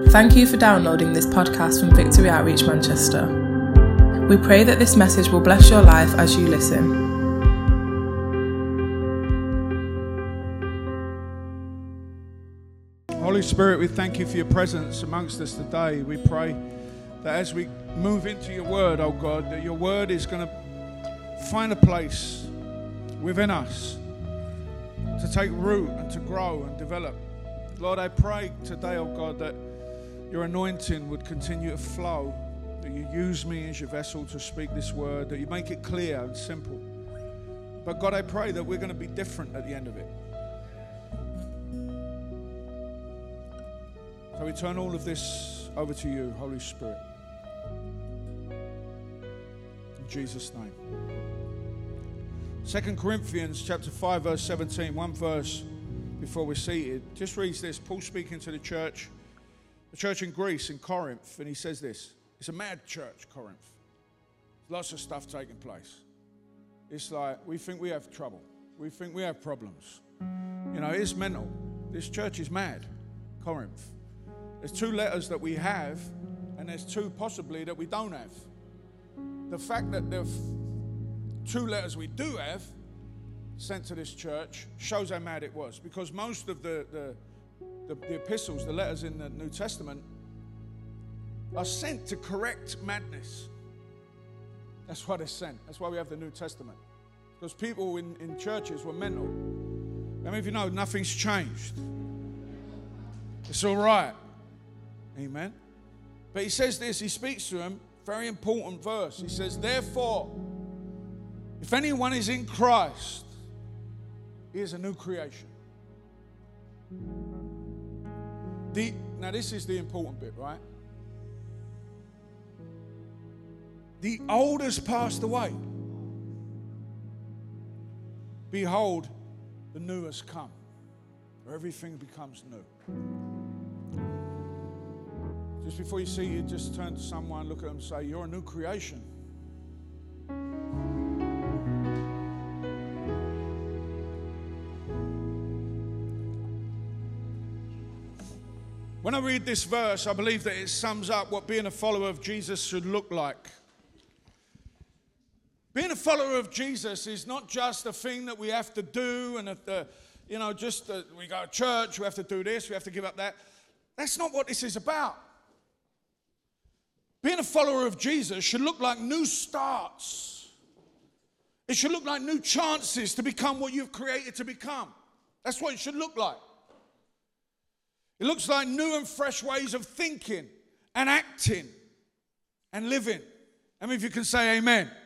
Thank you for downloading this podcast from Victory Outreach Manchester. We pray that this message will bless your life as you listen. Holy Spirit, we thank you for your presence amongst us today. We pray that as we move into your word, oh God, that your word is going to find a place within us to take root and to grow and develop. Lord, I pray today, oh God, that your anointing would continue to flow, that you use me as your vessel to speak this word, that you make it clear and simple. But God, I pray that we're going to be different at the end of it. So we turn all of this over to you, Holy Spirit. In Jesus' name. 2 Corinthians chapter 5, verse 17, one verse before we're seated. Just reads this. Paul speaking to the church in Greece, in Corinth, and he says this. It's a mad church, Corinth. Lots of stuff taking place. It's like, we think we have trouble. We think we have problems. You know, it's mental. This church is mad, Corinth. There's two letters that we have, and there's two possibly that we don't have. The fact that the two letters we do have sent to this church shows how mad it was, because most of the epistles, the letters in the New Testament, are sent to correct madness. That's why they're sent. That's why we have the New Testament. Because people in churches were mental. I mean, if you know, nothing's changed. It's all right. Amen. But he says this, he speaks to him, very important verse. He says, therefore, if anyone is in Christ, he is a new creation. Now this is the important bit, right? The old has passed away. Behold, the new has come. Where everything becomes new. Just before you see it, just turn to someone, look at them and say, you're a new creation. When I read this verse, I believe that it sums up what being a follower of Jesus should look like. Being a follower of Jesus is not just a thing that we have to do, and we go to church, we have to do this, we have to give up that. That's not what this is about. Being a follower of Jesus should look like new starts. It should look like new chances to become what you've created to become. That's what it should look like. It looks like new and fresh ways of thinking and acting and living. How many of you can say amen? Amen?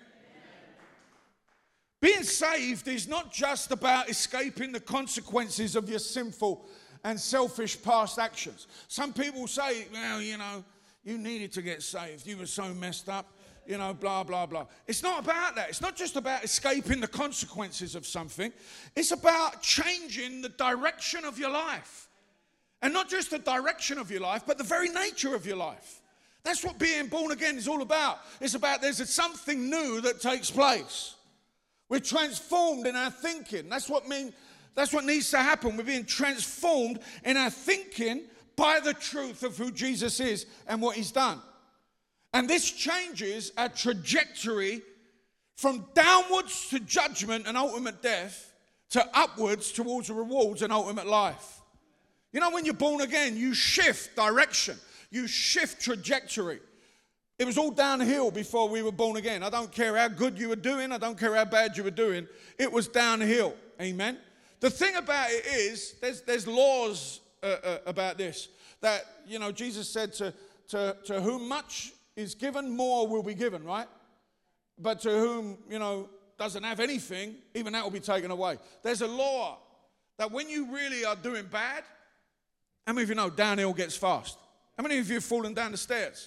Being saved is not just about escaping the consequences of your sinful and selfish past actions. Some people say, well, you needed to get saved. You were so messed up, blah, blah, blah. It's not about that. It's not just about escaping the consequences of something. It's about changing the direction of your life. And not just the direction of your life, but the very nature of your life. That's what being born again is all about. It's about there's something new that takes place. We're transformed in our thinking. That's what needs to happen. We're being transformed in our thinking by the truth of who Jesus is and what he's done. And this changes our trajectory from downwards to judgment and ultimate death to upwards towards the rewards and ultimate life. You know, when you're born again, you shift direction. You shift trajectory. It was all downhill before we were born again. I don't care how good you were doing. I don't care how bad you were doing. It was downhill. Amen. The thing about it is, there's laws about this. That, Jesus said to whom much is given, more will be given, right? But to whom, doesn't have anything, even that will be taken away. There's a law that when you really are doing bad, how many of you know downhill gets fast? How many of you have fallen down the stairs?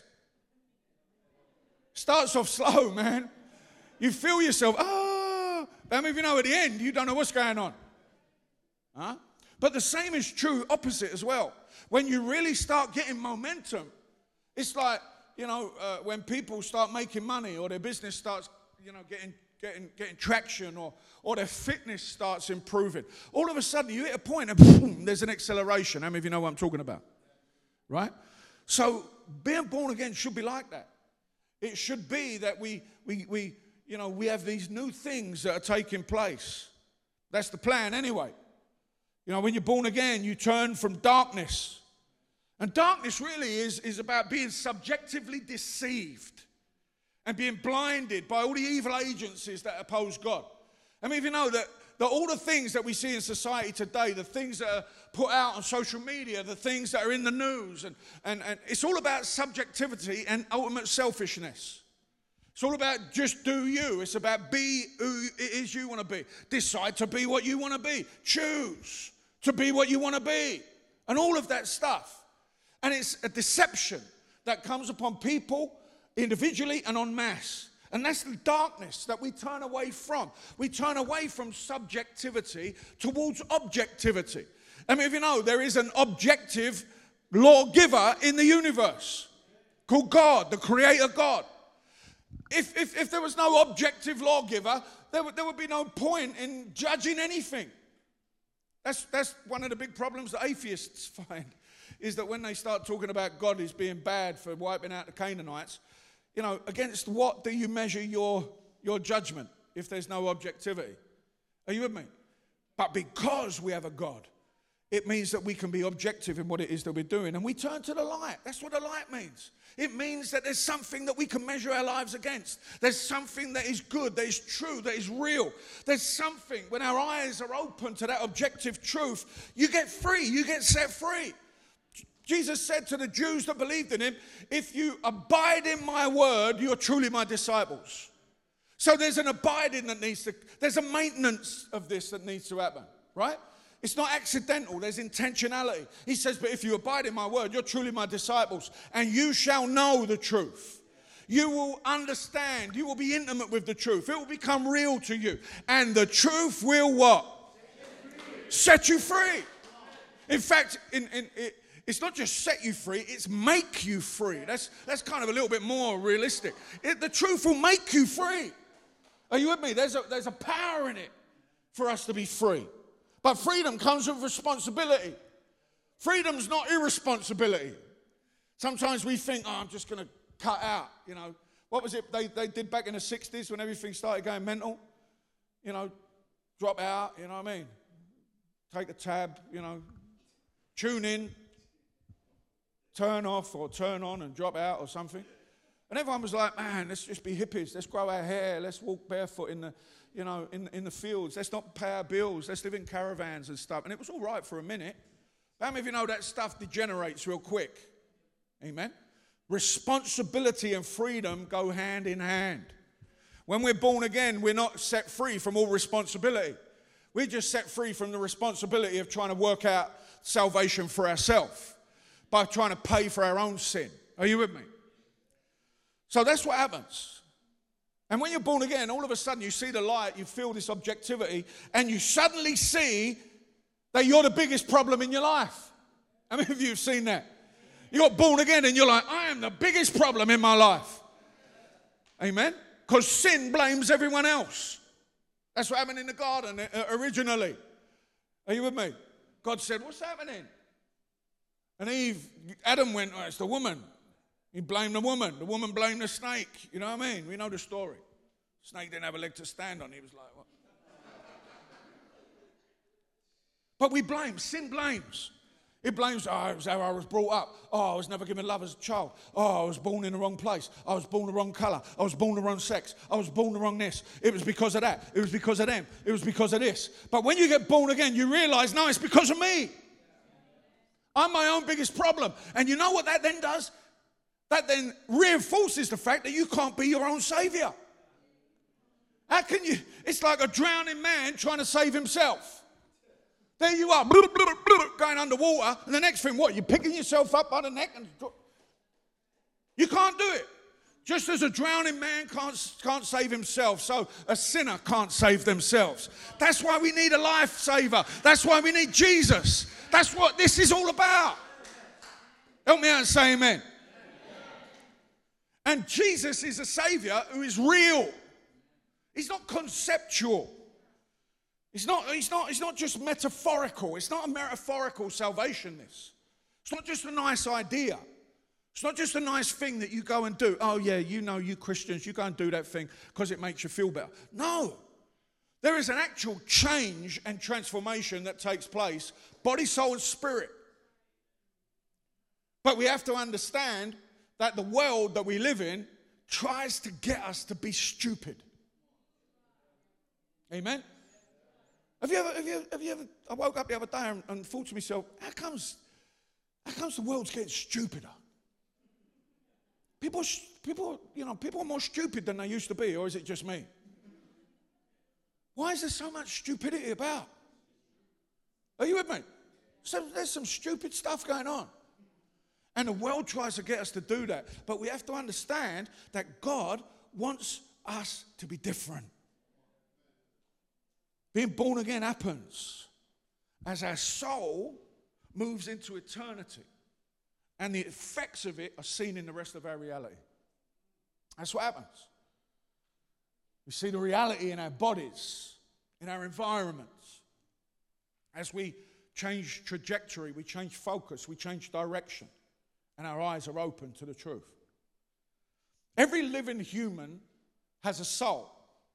Starts off slow, man. You feel yourself, How many of you know at the end, you don't know what's going on? Huh? But the same is true opposite as well. When you really start getting momentum, it's like, when people start making money or their business starts, getting traction or their fitness starts improving. All of a sudden, you hit a point and boom, there's an acceleration. How many of you know what I'm talking about? Right? So being born again should be like that. It should be that we have these new things that are taking place. That's the plan anyway. When you're born again, you turn from darkness. And darkness really is about being subjectively deceived and being blinded by all the evil agencies that oppose God. I mean, if you know that all the things that we see in society today, the things that are put out on social media, the things that are in the news, and it's all about subjectivity and ultimate selfishness. It's all about just do you. It's about be who it is you want to be. Decide to be what you want to be. Choose to be what you want to be. And all of that stuff. And it's a deception that comes upon people individually and en masse. And that's the darkness that we turn away from. We turn away from subjectivity towards objectivity. I mean, if you know, there is an objective lawgiver in the universe called God, the creator God. If there was no objective lawgiver, there would be no point in judging anything. That's one of the big problems that atheists find, is that when they start talking about God as being bad for wiping out the Canaanites, against what do you measure your judgment if there's no objectivity? Are you with me? But because we have a God, it means that we can be objective in what it is that we're doing. And we turn to the light. That's what the light means. It means that there's something that we can measure our lives against. There's something that is good, that is true, that is real. There's something, when our eyes are open to that objective truth, you get free, you get set free. Jesus said to the Jews that believed in him, if you abide in my word, you're truly my disciples. So there's an abiding there's a maintenance of this that needs to happen, right? It's not accidental, there's intentionality. He says, but if you abide in my word, you're truly my disciples, and you shall know the truth. You will understand, you will be intimate with the truth. It will become real to you. And the truth will what? Set you free. In fact, it's not just set you free, it's make you free. That's kind of a little bit more realistic. The truth will make you free. Are you with me? There's a power in it for us to be free. But freedom comes with responsibility. Freedom's not irresponsibility. Sometimes we think, I'm just going to cut out, What was it they did back in the 60s when everything started going mental? Drop out, you know what I mean? Take a tab, tune in, turn off or turn on and drop out or something. And everyone was like, man, let's just be hippies. Let's grow our hair. Let's walk barefoot in the fields. Let's not pay our bills. Let's live in caravans and stuff. And it was all right for a minute. How many of you know that stuff degenerates real quick? Amen? Responsibility and freedom go hand in hand. When we're born again, we're not set free from all responsibility. We're just set free from the responsibility of trying to work out salvation for ourselves by trying to pay for our own sin. Are you with me? So that's what happens. And when you're born again, all of a sudden you see the light, you feel this objectivity, and you suddenly see that you're the biggest problem in your life. How many of you have seen that? You got born again and you're like, I am the biggest problem in my life. Amen? Because sin blames everyone else. That's what happened in the garden originally. Are you with me? God said, what's happening? And Adam went, it's the woman. He blamed the woman. The woman blamed the snake. You know what I mean? We know the story. Snake didn't have a leg to stand on. He was like, what? But we blame. Sin blames. It blames, it was how I was brought up. I was never given love as a child. I was born in the wrong place. I was born the wrong color. I was born the wrong sex. I was born the wrong this. It was because of that. It was because of them. It was because of this. But when you get born again, you realize, no, it's because of me. I'm my own biggest problem. And you know what that then does? That then reinforces the fact that you can't be your own savior. How can you? It's like a drowning man trying to save himself. There you are, going underwater, and the next thing, what? You're picking yourself up by the neck, and you can't do it. Just as a drowning man can't save himself, so a sinner can't save themselves. That's why we need a lifesaver. That's why we need Jesus. That's what this is all about. Help me out and say amen. And Jesus is a savior who is real. He's not conceptual. It's not just metaphorical. It's not a metaphorical salvation, this. It's not just a nice idea. It's not just a nice thing that you go and do. Oh, yeah, you Christians, you go and do that thing because it makes you feel better. No. There is an actual change and transformation that takes place, body, soul, and spirit. But we have to understand that the world that we live in tries to get us to be stupid. Amen? Have you ever, I woke up the other day and thought to myself, how comes the world's getting stupider? People are more stupid than they used to be, or is it just me? Why is there so much stupidity about? Are you with me? So there's some stupid stuff going on. And the world tries to get us to do that. But we have to understand that God wants us to be different. Being born again happens as our soul moves into eternity. And the effects of it are seen in the rest of our reality. That's what happens. We see the reality in our bodies, in our environments. As we change trajectory, we change focus, we change direction, and our eyes are open to the truth. Every living human has a soul.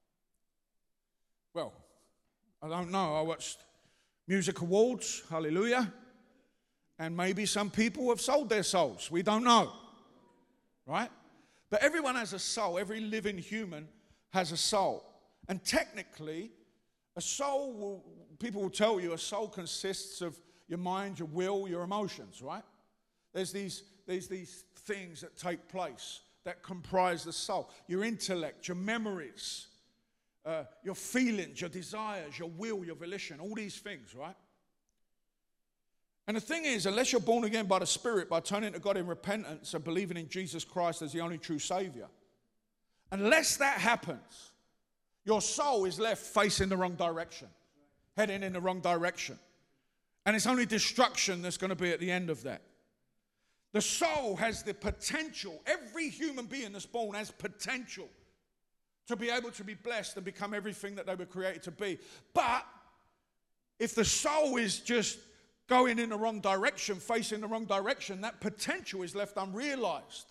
Well, I don't know. I watched music awards, hallelujah. And maybe some people have sold their souls. We don't know. Right? But everyone has a soul. Every living human has a soul. And technically, a soul, people will tell you, a soul consists of your mind, your will, your emotions, right? There's these things that take place that comprise the soul. Your intellect, your memories, your feelings, your desires, your will, your volition, all these things, right? And the thing is, unless you're born again by the Spirit, by turning to God in repentance and believing in Jesus Christ as the only true Savior, unless that happens, your soul is left facing the wrong direction, heading in the wrong direction. And it's only destruction that's going to be at the end of that. The soul has the potential, every human being that's born has potential to be able to be blessed and become everything that they were created to be. But if the soul is just going in the wrong direction, facing the wrong direction, that potential is left unrealized.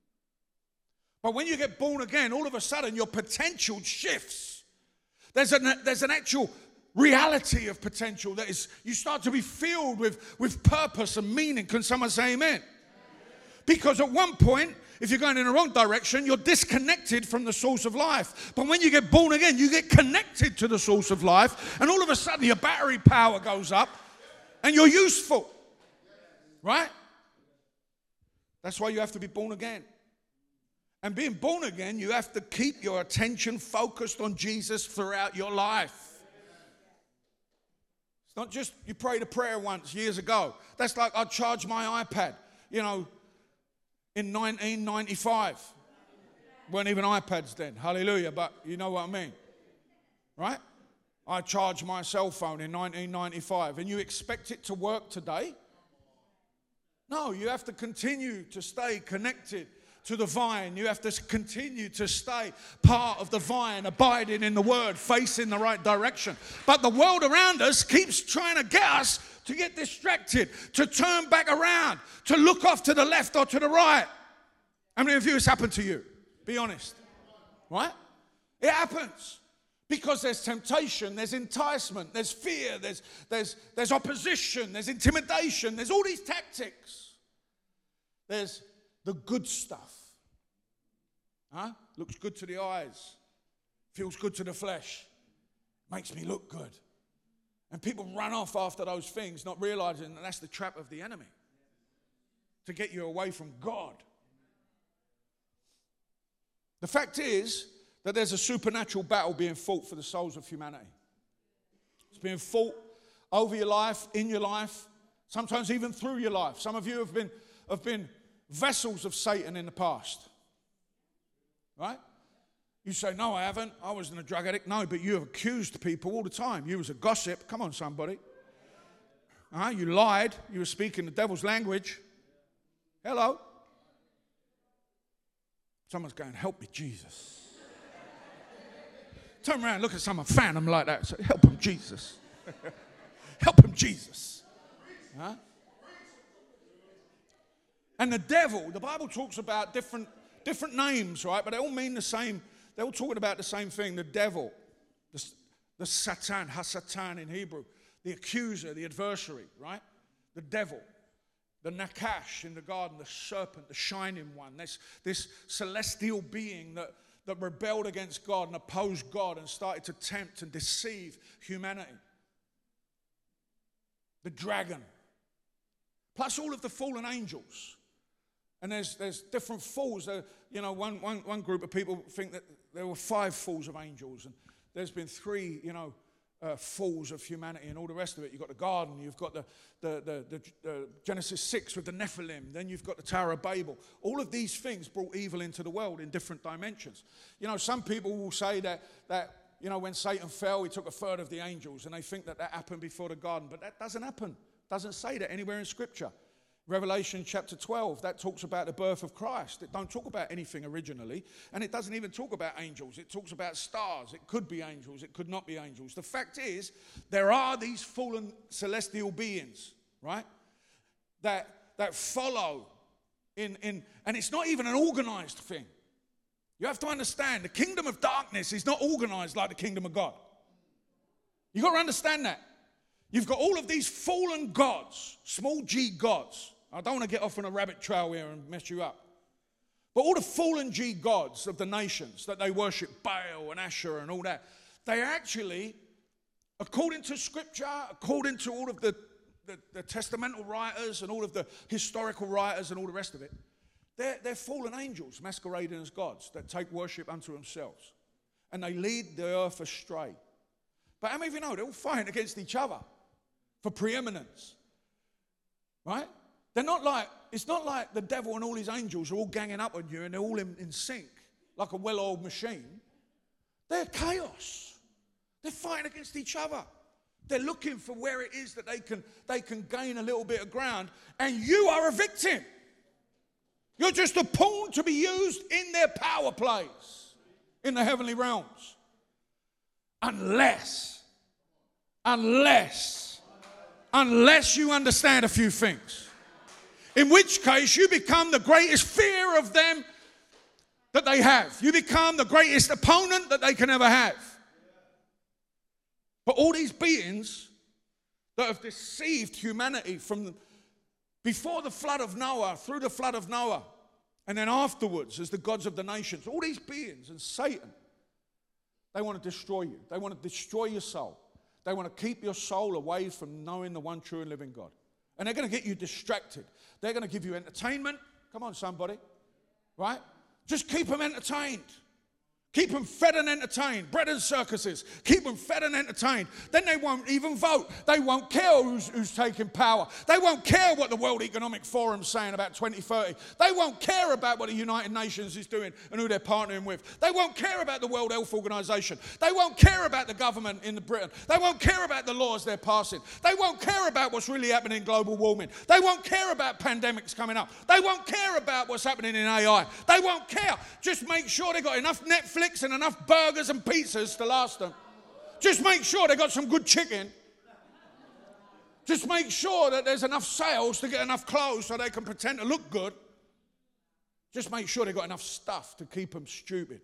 But when you get born again, all of a sudden your potential shifts. There's an actual reality of potential that is, you start to be filled with purpose and meaning. Can someone say amen? Because at one point, if you're going in the wrong direction, you're disconnected from the source of life. But when you get born again, you get connected to the source of life, and all of a sudden your battery power goes up, and you're useful. Right? That's why you have to be born again. And being born again, you have to keep your attention focused on Jesus throughout your life. It's not just you prayed a prayer once years ago. That's like I charged my iPad, in 1995. Weren't even iPads then, hallelujah, but you know what I mean. Right? I charged my cell phone in 1995, and you expect it to work today? No, you have to continue to stay connected to the vine. You have to continue to stay part of the vine, abiding in the word, facing the right direction. But the world around us keeps trying to get us to get distracted, to turn back around, to look off to the left or to the right. How many of you has happened to you? Be honest. Right? It happens. Because there's temptation, there's enticement, there's fear, there's opposition, there's intimidation, there's all these tactics. There's the good stuff. Looks good to the eyes, feels good to the flesh, makes me look good. And people run off after those things, not realizing that that's the trap of the enemy, to get you away from God. The fact is that there's a supernatural battle being fought for the souls of humanity. It's being fought over your life, in your life, sometimes even through your life. Some of you have been vessels of Satan in the past. Right? You say, no, I haven't. I wasn't a drug addict. No, but you have accused people all the time. You was a gossip. Come on, somebody. You lied. You were speaking the devil's language. Hello? Someone's going, help me, Jesus. Turn around, look at someone, fan them like that. Say, help him, Jesus. Help him, Jesus. And the devil, the Bible talks about different names, right? But they all mean the same. They're all talking about the same thing. The devil, the Satan, Hasatan in Hebrew, the accuser, the adversary, right? The devil, the Nakash in the garden, the serpent, the shining one, this celestial being that rebelled against God and opposed God and started to tempt and deceive humanity. The dragon, plus all of the fallen angels. And there's different falls. One group of people think that there were 5 falls of angels, and there's been 3, falls of humanity, and all the rest of it. You've got the garden, you've got the Genesis 6 with the Nephilim, then you've got the Tower of Babel. All of these things brought evil into the world in different dimensions. Some people will say that when Satan fell, he took a third of the angels, and they think that happened before the garden, but that doesn't happen. It doesn't say that anywhere in Scripture. Revelation chapter 12, that talks about the birth of Christ. It don't talk about anything originally, and it doesn't even talk about angels. It talks about stars. It could be angels. It could not be angels. The fact is, there are these fallen celestial beings, right, that follow in, and it's not even an organized thing. You have to understand, the kingdom of darkness is not organized like the kingdom of God. You've got to understand that. You've got all of these fallen gods, small g gods. I don't want to get off on a rabbit trail here and mess you up. But all the fallen g gods of the nations that they worship, Baal and Asherah and all that, they actually, according to Scripture, according to all of the testamental writers and all of the historical writers and all the rest of it, they're fallen angels masquerading as gods that take worship unto themselves. And they lead the earth astray. But how many of you know they're all fighting against each other for preeminence, right? It's not like the devil and all his angels are all ganging up on you and they're all in sync like a well-oiled machine. They're chaos. They're fighting against each other. They're looking for where it is that they can gain a little bit of ground, and you are a victim. You're just a pawn to be used in their power plays in the heavenly realms. Unless you understand a few things. In which case, you become the greatest fear of them that they have. You become the greatest opponent that they can ever have. But all these beings that have deceived humanity from before the flood of Noah, through the flood of Noah, and then afterwards as the gods of the nations, all these beings and Satan, they want to destroy you. They want to destroy your soul. They want to keep your soul away from knowing the one true and living God. And they're going to get you distracted. They're going to give you entertainment. Come on, somebody. Right? Just keep them entertained. Keep them fed and entertained. Bread and circuses. Keep them fed and entertained. Then they won't even vote. They won't care who's taking power. They won't care what the World Economic Forum's saying about 2030. They won't care about what the United Nations is doing and who they're partnering with. They won't care about the World Health Organization. They won't care about the government in Britain. They won't care about the laws they're passing. They won't care about what's really happening in global warming. They won't care about pandemics coming up. They won't care about what's happening in AI. They won't care. Just make sure they've got enough Netflix and enough burgers and pizzas to last them. Just make sure they got some good chicken. Just make sure that there's enough sales to get enough clothes so they can pretend to look good. Just make sure they got enough stuff to keep them stupid.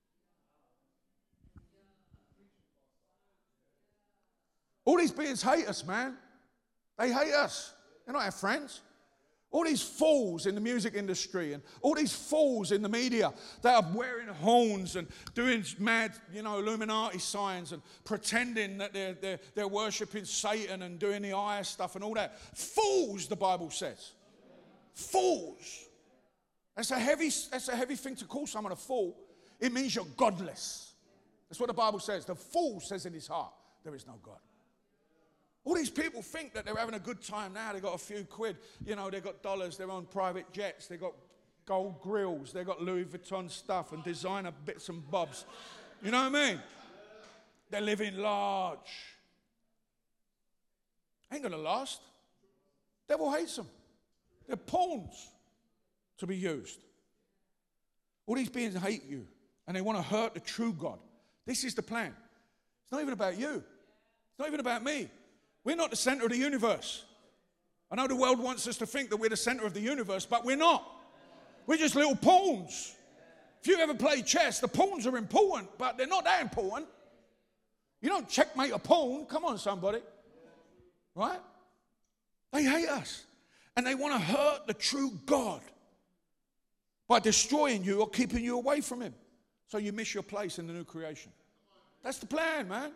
All these beings hate us, man. They hate us. They're not our friends. All these fools in the music industry and all these fools in the media that are wearing horns and doing mad, Illuminati signs and pretending that they're worshiping Satan and doing the eye stuff and all that. Fools, the Bible says. Fools. That's a heavy thing to call someone a fool. It means you're godless. That's what the Bible says. The fool says in his heart, there is no God. All these people think that they're having a good time now. They've got a few quid. They've got dollars. They're on private jets. They've got gold grills. They've got Louis Vuitton stuff and designer bits and bobs. You know what I mean? They're living large. Ain't going to last. Devil hates them. They're pawns to be used. All these beings hate you, and they want to hurt the true God. This is the plan. It's not even about you. It's not even about me. We're not the center of the universe. I know the world wants us to think that we're the center of the universe, but we're not. We're just little pawns. If you ever play chess, the pawns are important, but they're not that important. You don't checkmate a pawn. Come on, somebody. Right? They hate us. And they want to hurt the true God by destroying you or keeping you away from him. So you miss your place in the new creation. That's the plan, man.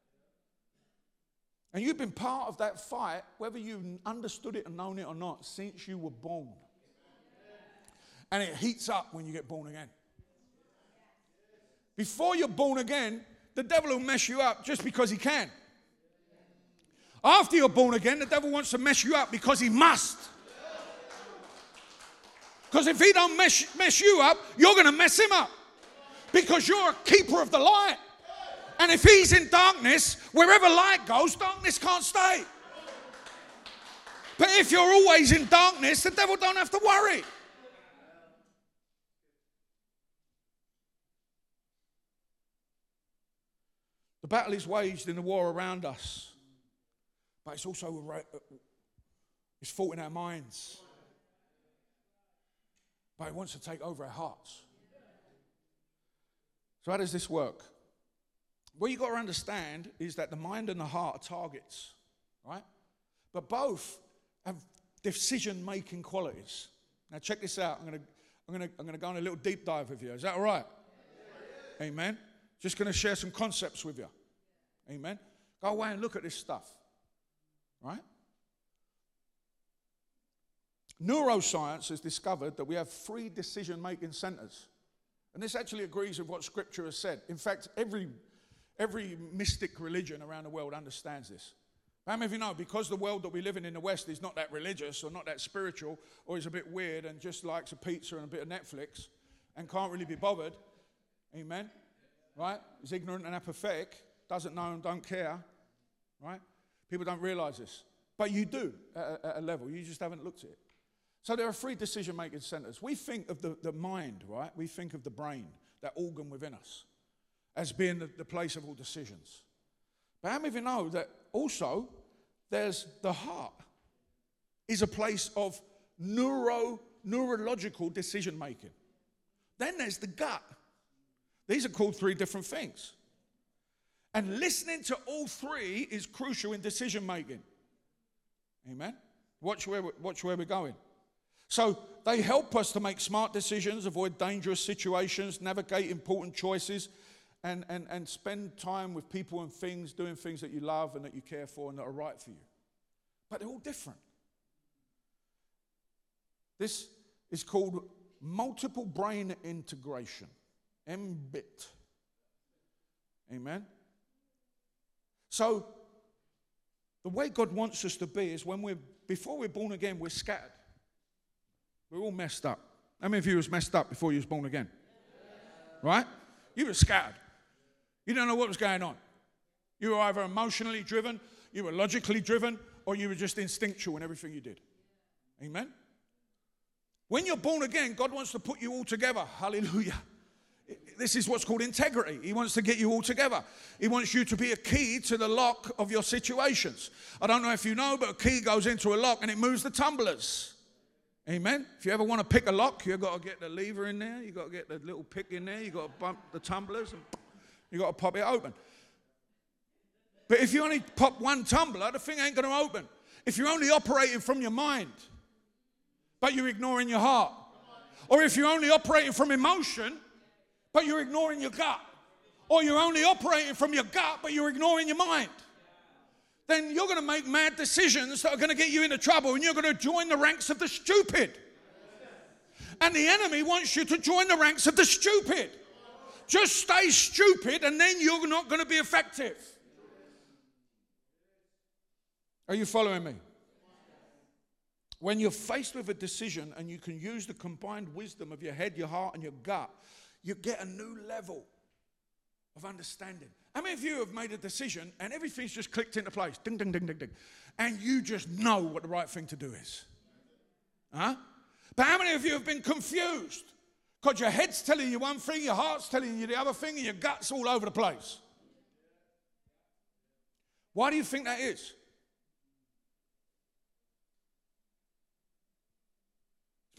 And you've been part of that fight, whether you understood it and known it or not, since you were born. And it heats up when you get born again. Before you're born again, the devil will mess you up just because he can. After you're born again, the devil wants to mess you up because he must. Because if he don't mess you up, you're going to mess him up. Because you're a keeper of the light. And if he's in darkness, wherever light goes, darkness can't stay. But if you're always in darkness, the devil don't have to worry. The battle is waged in the war around us. But it's also it's fought in our minds. But it wants to take over our hearts. So how does this work? What you've got to understand is that the mind and the heart are targets, right? But both have decision-making qualities. Now check this out. I'm going to go on a little deep dive with you. Is that all right? Yeah. Amen. Just going to share some concepts with you. Amen. Go away and look at this stuff. Right? Neuroscience has discovered that we have 3 decision-making centers. And this actually agrees with what Scripture has said. In fact, every mystic religion around the world understands this. How many of you know, because the world that we live in the West is not that religious or not that spiritual or is a bit weird and just likes a pizza and a bit of Netflix and can't really be bothered, amen, right? Is ignorant and apathetic, doesn't know and don't care, right? People don't realize this. But you do at a level. You just haven't looked at it. So there are 3 decision-making centers. We think of the mind, right? We think of the brain, that organ within us, as being the place of all decisions. But how many of you know that also there's the heart is a place of neurological decision-making. Then there's the gut. These are called 3 different things. And listening to all 3 is crucial in decision-making. Amen? Watch where we're going. So they help us to make smart decisions, avoid dangerous situations, navigate important choices, and spend time with people and things, doing things that you love and that you care for and that are right for you. But they're all different. This is called multiple brain integration, MBIT. Amen? So the way God wants us to be is before we're born again, we're scattered. We're all messed up. How many of you was messed up before you was born again? Right? You were scattered. You don't know what was going on. You were either emotionally driven, you were logically driven, or you were just instinctual in everything you did. Amen? When you're born again, God wants to put you all together. Hallelujah. This is what's called integrity. He wants to get you all together. He wants you to be a key to the lock of your situations. I don't know if you know, but a key goes into a lock and it moves the tumblers. Amen? If you ever want to pick a lock, you've got to get the lever in there. You've got to get the little pick in there. You've got to bump the tumblers and you've got to pop it open. But if you only pop one tumbler, the thing ain't going to open. If you're only operating from your mind, but you're ignoring your heart. Or if you're only operating from emotion, but you're ignoring your gut. Or you're only operating from your gut, but you're ignoring your mind. Then you're going to make mad decisions that are going to get you into trouble, and you're going to join the ranks of the stupid. And the enemy wants you to join the ranks of the stupid. Just stay stupid, and then you're not going to be effective. Are you following me? When you're faced with a decision and you can use the combined wisdom of your head, your heart, and your gut, you get a new level of understanding. How many of you have made a decision and everything's just clicked into place? Ding, ding, ding, ding, ding. And you just know what the right thing to do is? Huh? But how many of you have been confused? Because your head's telling you one thing, your heart's telling you the other thing, and your gut's all over the place. Why do you think that is?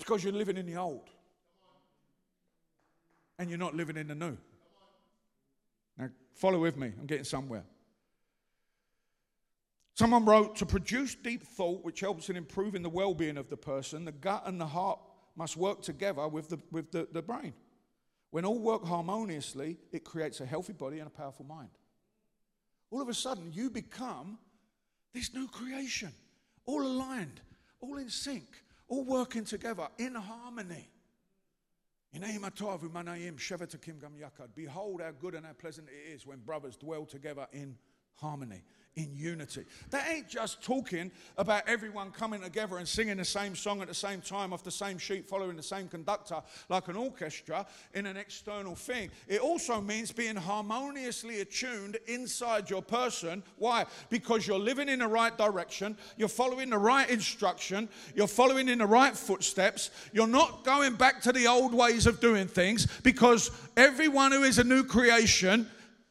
because you're living in the old. And you're not living in the new. Now, follow with me. I'm getting somewhere. Someone wrote, to produce deep thought, which helps in improving the well-being of the person, the gut and the heart must work together with the brain. When all work harmoniously, it creates a healthy body and a powerful mind. All of a sudden, you become this new creation, all aligned, all in sync, all working together in harmony. Behold how good and how pleasant it is when brothers dwell together in harmony, in unity. That ain't just talking about everyone coming together and singing the same song at the same time off the same sheet, following the same conductor like an orchestra in an external thing. It also means being harmoniously attuned inside your person. Why? Because you're living in the right direction, you're following the right instruction, you're following in the right footsteps, you're not going back to the old ways of doing things, because everyone who is a new creation,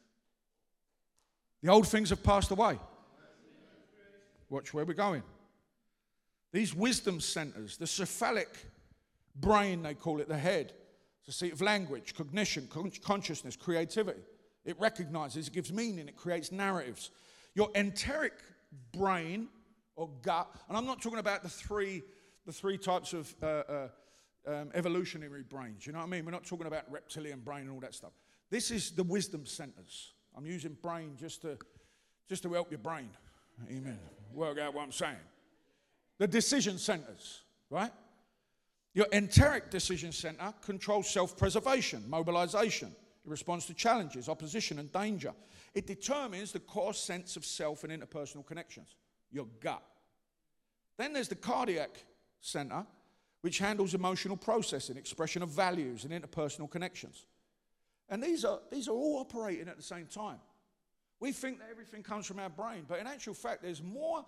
the old things have passed away. Watch where we're going. These wisdom centers, the cephalic brain, they call it, the head, it's the seat of language, cognition, consciousness, creativity. It recognizes, it gives meaning, it creates narratives. Your enteric brain or gut, and I'm not talking about the three types of evolutionary brains. You know what I mean? We're not talking about reptilian brain and all that stuff. This is the wisdom centers. I'm using brain just to help your brain, amen, work out what I'm saying. The decision centers, right? Your enteric decision center controls self-preservation, mobilization. It responds to challenges, opposition, and danger. It determines the core sense of self and interpersonal connections, your gut. Then there's the cardiac center, which handles emotional processing, expression of values, and interpersonal connections. And these are all operating at the same time. We think that everything comes from our brain, but in actual fact, there's more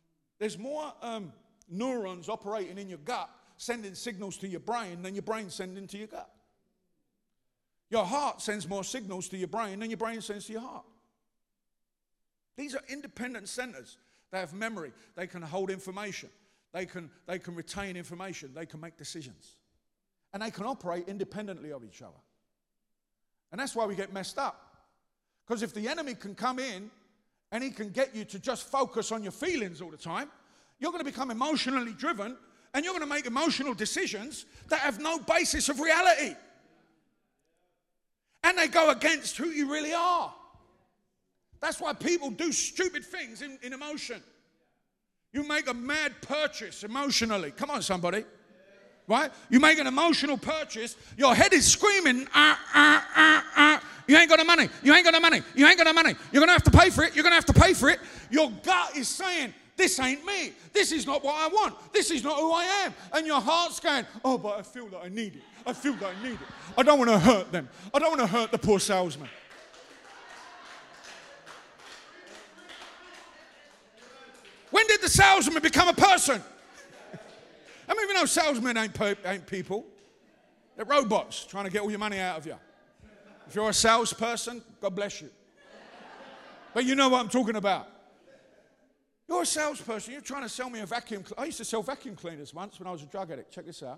neurons operating in your gut, sending signals to your brain than your brain sending to your gut. Your heart sends more signals to your brain than your brain sends to your heart. These are independent centers. They have memory. They can hold information. They can retain information. They can make decisions. And they can operate independently of each other. And that's why we get messed up. Because if the enemy can come in and he can get you to just focus on your feelings all the time, you're going to become emotionally driven and you're going to make emotional decisions that have no basis of reality. And they go against who you really are. That's why people do stupid things in emotion. You make a mad purchase emotionally. Come on, somebody. Right? You make an emotional purchase, your head is screaming, you ain't got the money, you ain't got the money, you ain't got the money, you're going to have to pay for it, you're going to have to pay for it. Your gut is saying, this ain't me, this is not what I want, this is not who I am. And your heart's going, oh, but I feel that I need it, I feel that I need it. I don't want to hurt them, I don't want to hurt the poor salesman. When did the salesman become a person? I mean, you know, salesmen ain't people. They're robots trying to get all your money out of you. If you're a salesperson, God bless you. But you know what I'm talking about. You're a salesperson. You're trying to sell me a vacuum cleaner. I used to sell vacuum cleaners once when I was a drug addict. Check this out.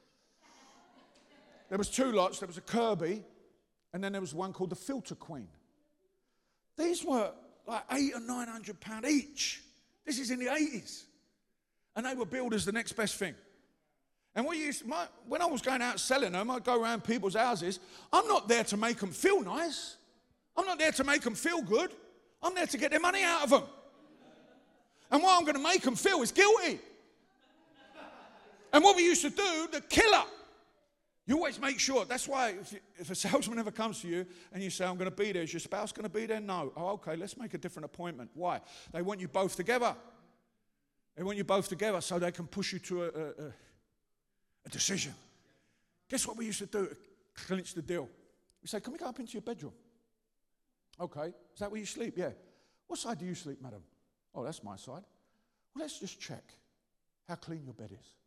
There was two lots. There was a Kirby, and then there was one called the Filter Queen. These were like £800 or £900 each. This is in the 80s. And they were billed as the next best thing. And when I was going out selling them, I'd go around people's houses. I'm not there to make them feel nice. I'm not there to make them feel good. I'm there to get their money out of them. And what I'm going to make them feel is guilty. And what we used to do, the killer, you always make sure. That's why if a salesman ever comes to you and you say, I'm going to be there, is your spouse going to be there? No. Oh, okay, let's make a different appointment. Why? They want you both together. They want you both together so they can push you to a decision. Guess what we used to do to clinch the deal? We say, can we go up into your bedroom? Okay. Is that where you sleep? Yeah. What side do you sleep, madam? Oh, that's my side. Well, let's just check how clean your bed is.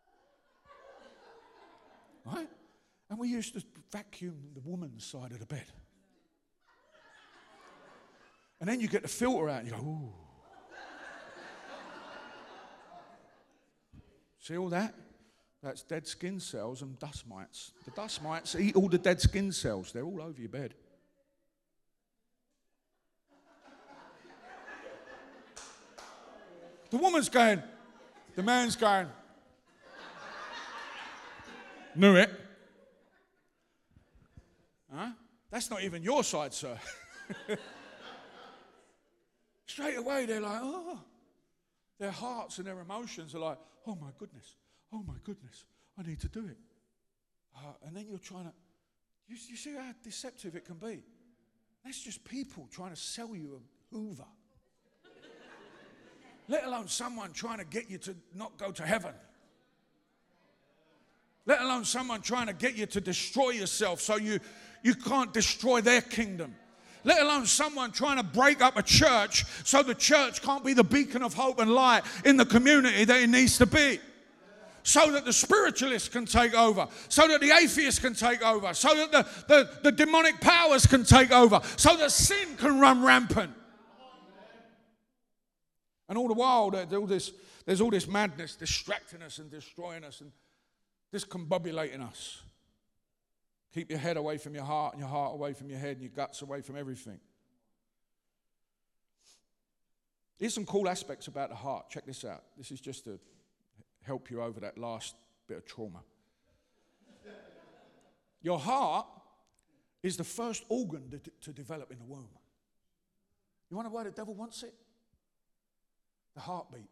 Right? And we used to vacuum the woman's side of the bed. And then you get the filter out and you go, ooh. See all that? That's dead skin cells and dust mites. The dust mites eat all the dead skin cells. They're all over your bed. The woman's going, the man's going, knew it. Huh? That's not even your side, sir. Straight away, they're like, oh. Their hearts and their emotions are like, oh my goodness, I need to do it. And then you're trying to, you see how deceptive it can be? That's just people trying to sell you a Hoover. Let alone someone trying to get you to not go to heaven. Let alone someone trying to get you to destroy yourself so you can't destroy their kingdom. Let alone someone trying to break up a church so the church can't be the beacon of hope and light in the community that it needs to be. So that the spiritualists can take over, so that the atheists can take over, so that the demonic powers can take over, so that sin can run rampant. And all the while, there's all this madness distracting us and destroying us and discombobulating us. Keep your head away from your heart and your heart away from your head and your guts away from everything. Here's some cool aspects about the heart. Check this out. This is just to help you over that last bit of trauma. Your heart is the first organ to develop in the womb. You wonder why the devil wants it? The heartbeat.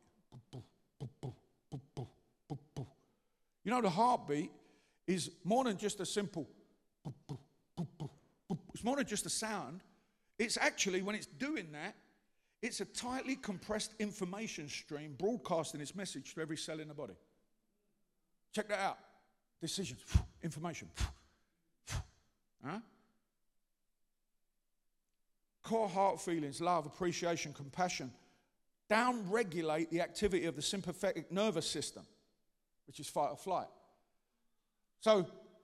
You know, the heartbeat is more than just a simple, it's more than just a sound. It's actually, when it's doing that, it's a tightly compressed information stream broadcasting its message to every cell in the body. Check that out. Decisions, information. Huh? Core heart feelings, love, appreciation, compassion, down-regulate the activity of the sympathetic nervous system, which is fight or flight. So,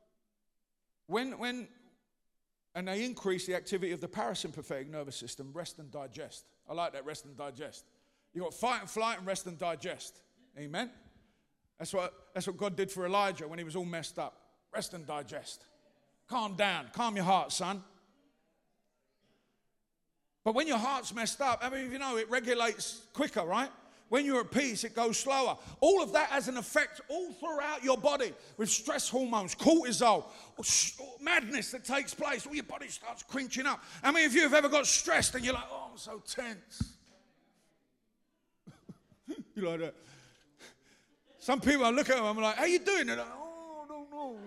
and they increase the activity of the parasympathetic nervous system, rest and digest. I like that, rest and digest. You've got fight and flight and rest and digest. Amen? That's what God did for Elijah when he was all messed up. Rest and digest. Calm down. Calm your heart, son. But when your heart's messed up, I mean, you know, it regulates quicker, right? When you're at peace, it goes slower. All of that has an effect all throughout your body with stress hormones, cortisol, madness that takes place. All your body starts crinching up. I mean, if you've ever got stressed and you're like, oh, I'm so tense. You like that? Some people, I look at them, I'm like, how you doing? They're like, oh, I don't know.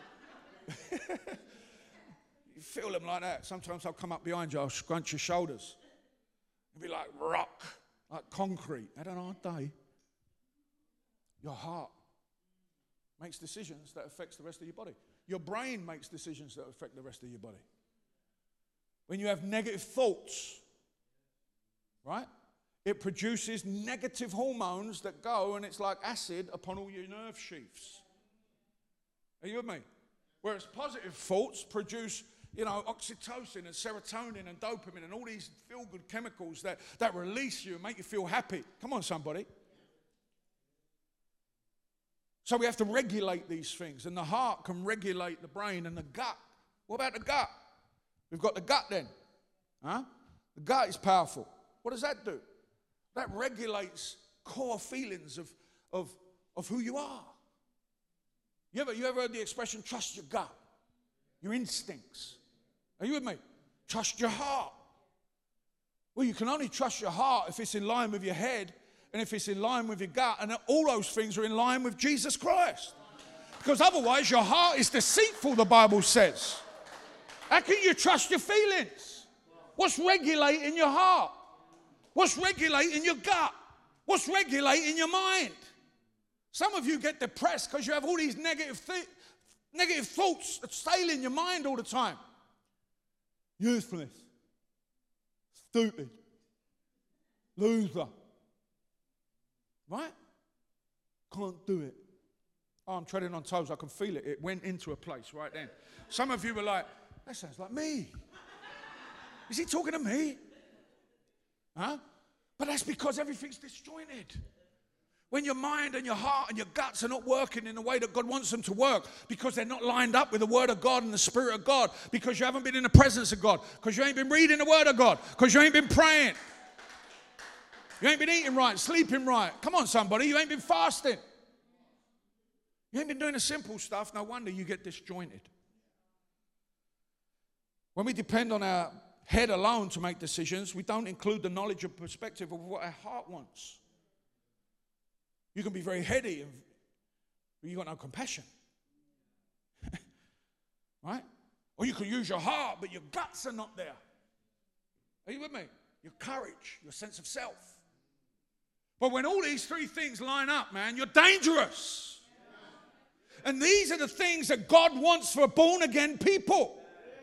You feel them like that. Sometimes I'll come up behind you, I'll scrunch your shoulders. It'll be like rock. Like concrete. Had an hard day. Your heart makes decisions that affects the rest of your body. Your brain makes decisions that affect the rest of your body. When you have negative thoughts, right? It produces negative hormones that go, and it's like acid upon all your nerve sheaths. Are you with me? Whereas positive thoughts produce, you know, oxytocin and serotonin and dopamine and all these feel-good chemicals that release you and make you feel happy. Come on, somebody. So we have to regulate these things, and the heart can regulate the brain and the gut. What about the gut? We've got the gut then. Huh? The gut is powerful. What does that do? That regulates core feelings of who you are. You ever heard the expression, trust your gut, your instincts? Are you with me? Trust your heart. Well, you can only trust your heart if it's in line with your head and if it's in line with your gut, and all those things are in line with Jesus Christ. Because otherwise your heart is deceitful, the Bible says. How can you trust your feelings? What's regulating your heart? What's regulating your gut? What's regulating your mind? Some of you get depressed because you have all these negative thoughts that stay in your mind all the time. Useless, stupid, loser. Right? Can't do it. Oh, I'm treading on toes. I can feel it. It went into a place right then. Some of you were like, that sounds like me. Is he talking to me? Huh? But that's because everything's disjointed. When your mind and your heart and your guts are not working in the way that God wants them to work because they're not lined up with the Word of God and the Spirit of God, because you haven't been in the presence of God, because you ain't been reading the Word of God, because you ain't been praying. You ain't been eating right, sleeping right. Come on, somebody. You ain't been fasting. You ain't been doing the simple stuff. No wonder you get disjointed. When we depend on our head alone to make decisions, we don't include the knowledge and perspective of what our heart wants. You can be very heady, but you've got no compassion. Right? Or you can use your heart, but your guts are not there. Are you with me? Your courage, your sense of self. But when all these three things line up, man, you're dangerous. And these are the things that God wants for born-again people.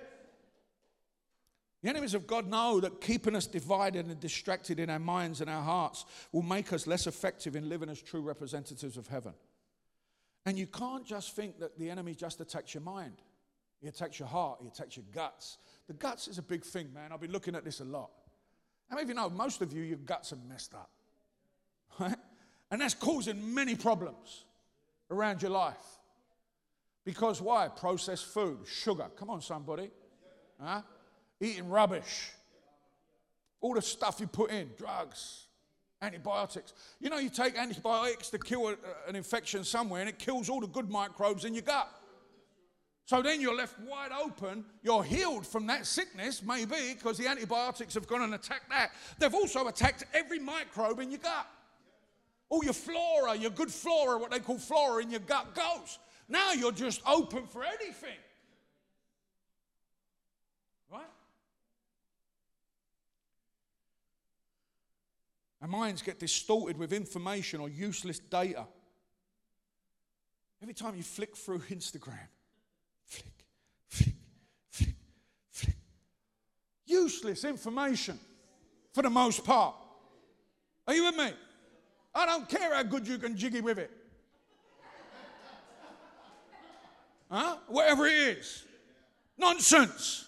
The enemies of God know that keeping us divided and distracted in our minds and our hearts will make us less effective in living as true representatives of heaven. And you can't just think that the enemy just attacks your mind. He attacks your heart. He attacks your guts. The guts is a big thing, man. I've been looking at this a lot. How many of you know, most of you, your guts are messed up? Right? And that's causing many problems around your life. Because why? Processed food, sugar. Come on, somebody. Huh? Eating rubbish, all the stuff you put in, drugs, antibiotics. You know, you take antibiotics to kill an infection somewhere, and it kills all the good microbes in your gut. So then you're left wide open. You're healed from that sickness, maybe, because the antibiotics have gone and attacked that. They've also attacked every microbe in your gut. All your flora, your good flora, what they call flora in your gut goes. Now you're just open for anything. Right? Our minds get distorted with information or useless data. Every time you flick through Instagram, flick, flick, flick, flick. Useless information for the most part. Are you with me? I don't care how good you can jiggy with it. Huh? Whatever it is. Nonsense.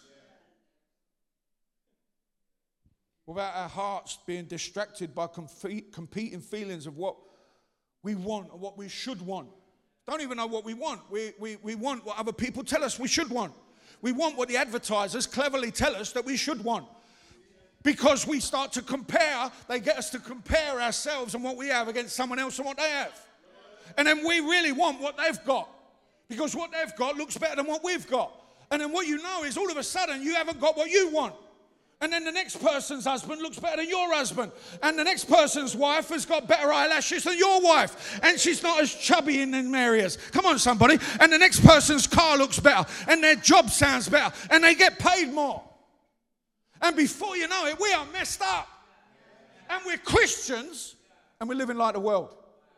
Without our hearts being distracted by competing feelings of what we want or what we should want. Don't even know what we want. We want what other people tell us we should want. We want what the advertisers cleverly tell us that we should want. Because we start to compare, they get us to compare ourselves and what we have against someone else and what they have. And then we really want what they've got. Because what they've got looks better than what we've got. And then what you know is all of a sudden you haven't got what you want. And then the next person's husband looks better than your husband. And the next person's wife has got better eyelashes than your wife. And she's not as chubby in them areas. Come on, somebody. And the next person's car looks better. And their job sounds better. And they get paid more. And before you know it, we are messed up. And we're Christians. And we're living like the world.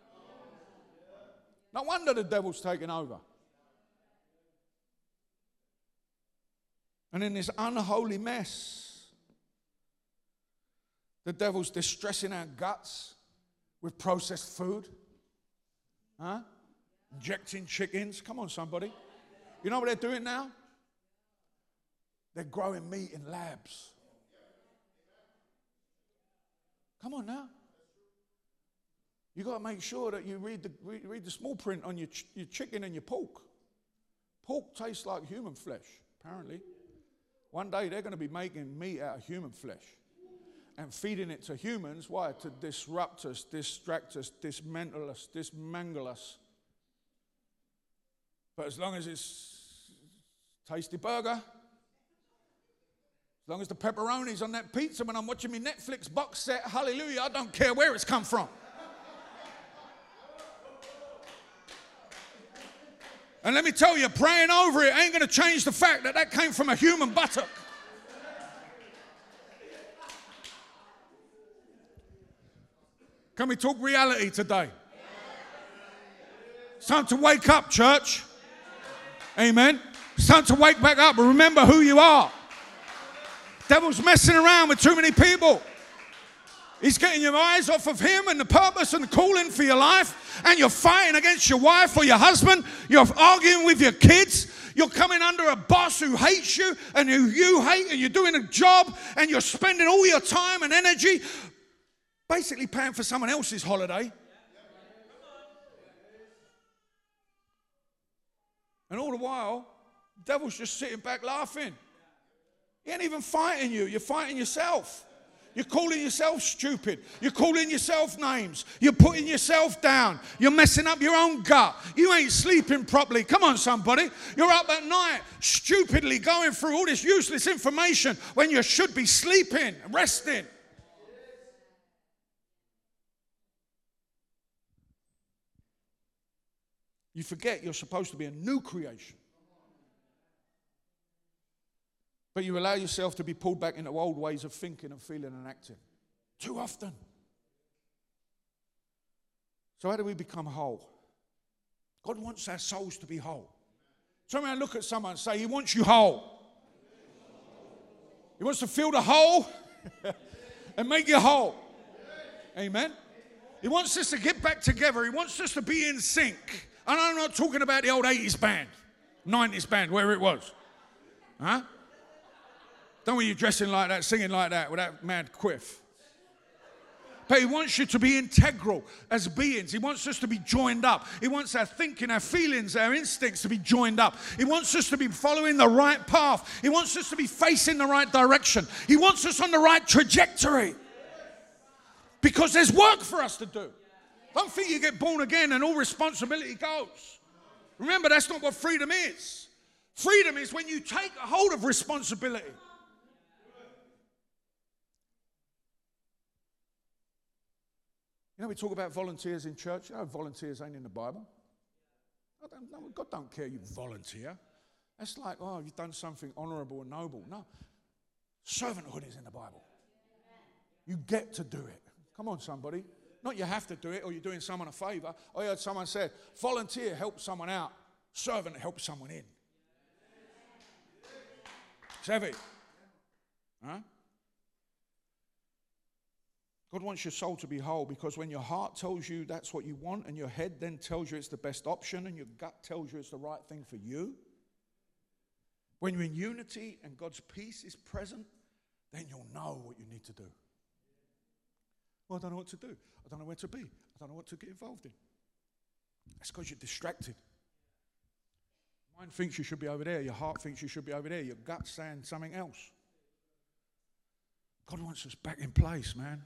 No wonder the devil's taking over. And in this unholy mess, the devil's distressing our guts with processed food. Huh? Injecting chickens. Come on, somebody. You know what they're doing now? They're growing meat in labs. Come on now. You got to make sure that you read the small print on your chicken and your pork. Pork tastes like human flesh, apparently. One day they're going to be making meat out of human flesh and feeding it to humans. Why? To disrupt us, distract us, dismantle us, dismangle us. But as long as it's tasty burger, as long as the pepperoni's on that pizza when I'm watching my Netflix box set, hallelujah, I don't care where it's come from. And let me tell you, praying over it ain't going to change the fact that that came from a human buttock. Can we talk reality today? It's time to wake up, church. Amen. It's time to wake back up and remember who you are. Devil's messing around with too many people. He's getting your eyes off of him and the purpose and the calling for your life, and you're fighting against your wife or your husband. You're arguing with your kids. You're coming under a boss who hates you and who you hate, and you're doing a job and you're spending all your time and energy basically paying for someone else's holiday. And all the while, the devil's just sitting back laughing. He ain't even fighting you. You're fighting yourself. You're calling yourself stupid. You're calling yourself names. You're putting yourself down. You're messing up your own gut. You ain't sleeping properly. Come on, somebody. You're up at night stupidly going through all this useless information when you should be sleeping, resting. You forget you're supposed to be a new creation. But you allow yourself to be pulled back into old ways of thinking and feeling and acting. Too often. So how do we become whole? God wants our souls to be whole. So when I look at someone and say, He wants you whole. He wants to fill the hole and make you whole. Amen. He wants us to get back together. He wants us to be in sync. And I'm not talking about the old 80s band, 90s band, wherever it was. Huh? Don't want you dressing like that, singing like that with that mad quiff. But He wants you to be integral as beings. He wants us to be joined up. He wants our thinking, our feelings, our instincts to be joined up. He wants us to be following the right path. He wants us to be facing the right direction. He wants us on the right trajectory. Because there's work for us to do. Don't think you get born again and all responsibility goes. Remember, that's not what freedom is. Freedom is when you take a hold of responsibility. You know, we talk about volunteers in church. You know, volunteers ain't in the Bible. God don't care you volunteer. That's like, oh, you've done something honorable and noble. No. Servanthood is in the Bible. You get to do it. Come on, somebody. Not you have to do it or you're doing someone a favor. I heard someone say, volunteer helps someone out. Servant helps someone in. It's heavy. Huh? God wants your soul to be whole because when your heart tells you that's what you want and your head then tells you it's the best option and your gut tells you it's the right thing for you, when you're in unity and God's peace is present, then you'll know what you need to do. Well, I don't know what to do. I don't know where to be. I don't know what to get involved in. That's because you're distracted. Mind thinks you should be over there. Your heart thinks you should be over there. Your gut's saying something else. God wants us back in place, man.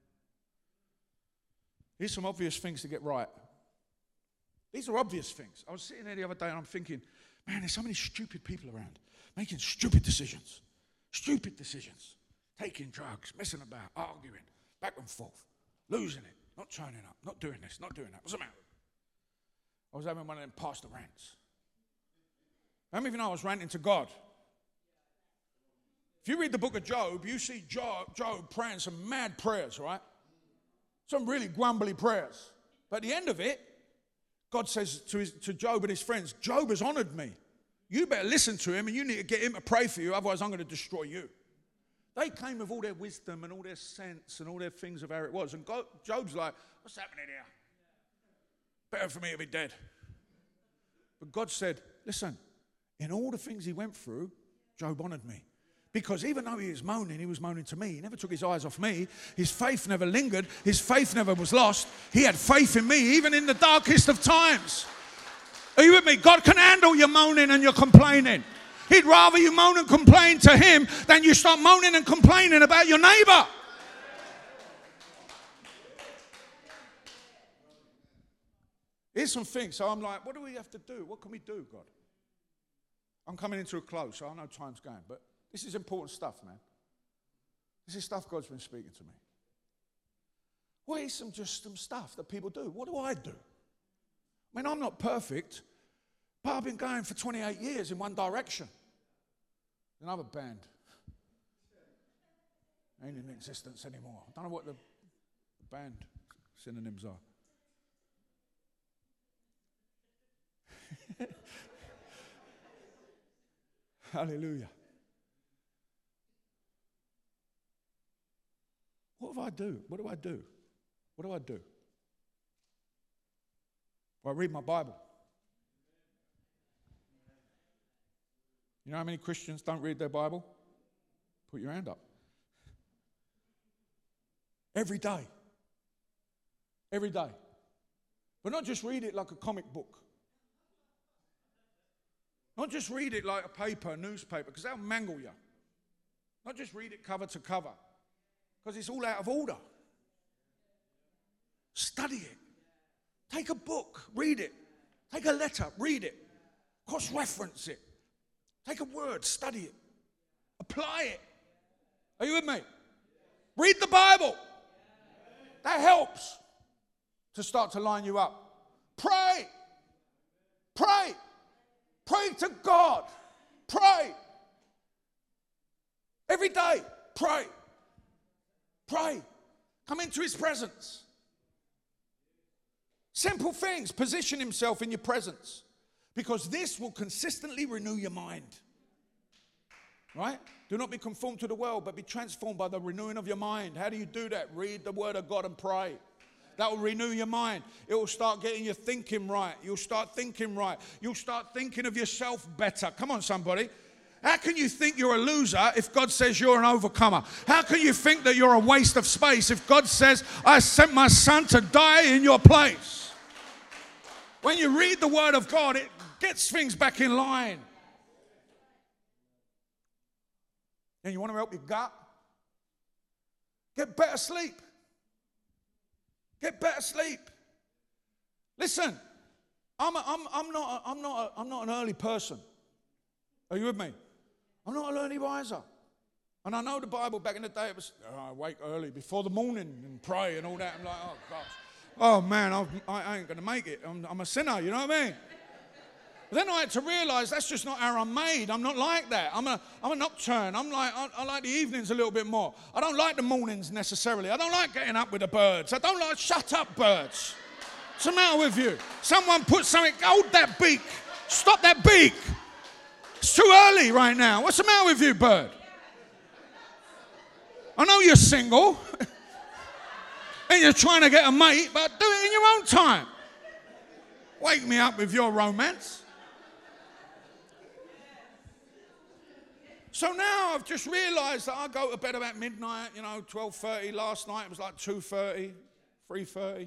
Here's some obvious things to get right. These are obvious things. I was sitting there the other day and I'm thinking, man, there's so many stupid people around making stupid decisions. Stupid decisions. Taking drugs, messing about, arguing, back and forth, losing it, not turning up, not doing this, not doing that. What's the matter? I was having one of them pastor rants. How many of you know I was ranting to God? If you read the book of Job, you see Job praying some mad prayers, right? Some really grumbly prayers. But at the end of it, God says to Job and his friends, Job has honored me. You better listen to him and you need to get him to pray for you, otherwise I'm going to destroy you. They came with all their wisdom and all their sense and all their things of how it was. And Job's like, what's happening here? Better for me to be dead. But God said, listen, in all the things he went through, Job honored me. Because even though he was moaning to me. He never took his eyes off me. His faith never lingered. His faith never was lost. He had faith in me, even in the darkest of times. Are you with me? God can handle your moaning and your complaining. He'd rather you moan and complain to him than you start moaning and complaining about your neighbor. Here's some things. So I'm like, what do we have to do? What can we do, God? I'm coming into a close, so I know time's going, but this is important stuff, man. This is stuff God's been speaking to me. What is some stuff that people do? What do I do? I mean, I'm not perfect, but I've been going for 28 years in one direction. Another band ain't in existence anymore. I don't know what the band synonyms are. Hallelujah. What do I do? What do I do? What do I do? Well, I read my Bible. You know how many Christians don't read their Bible? Put your hand up. Every day. Every day. But not just read it like a comic book. Not just read it like a paper, a newspaper, because that'll mangle you. Not just read it cover to cover, because it's all out of order. Study it. Take a book, read it. Take a letter, read it. Cross-reference it. Take a word, study it. Apply it. Are you with me? Read the Bible. That helps to start to line you up. Pray. Pray. Pray to God. Pray. Every day, pray. Pray. Come into his presence. Simple things. Position himself in your presence. Because this will consistently renew your mind. Right? Do not be conformed to the world, but be transformed by the renewing of your mind. How do you do that? Read the word of God and pray. That will renew your mind. It will start getting your thinking right. You'll start thinking right. You'll start thinking of yourself better. Come on, somebody. How can you think you're a loser if God says you're an overcomer? How can you think that you're a waste of space if God says, I sent my son to die in your place? When you read the word of God, it gets things back in line. And you want to help your gut? Get better sleep. Get better sleep. Listen, I'm not an early person. Are you with me? I'm not an early riser. And I know the Bible back in the day, it was, I wake early before the morning and pray and all that. I'm like, oh, gosh. Oh, man, I ain't going to make it. I'm a sinner, you know what I mean? But then I had to realize that's just not how I'm made. I'm not like that. I'm a nocturne. I like the evenings a little bit more. I don't like the mornings necessarily. I don't like getting up with the birds. I don't like, shut up, birds. What's the matter with you? Someone put something, hold that beak. Stop that beak. It's too early right now. What's the matter with you, bird? I know you're single and you're trying to get a mate, but do it in your own time. Wake me up with your romance. So now I've just realized that I go to bed about midnight, 12:30. Last night it was like 2:30, 3:30.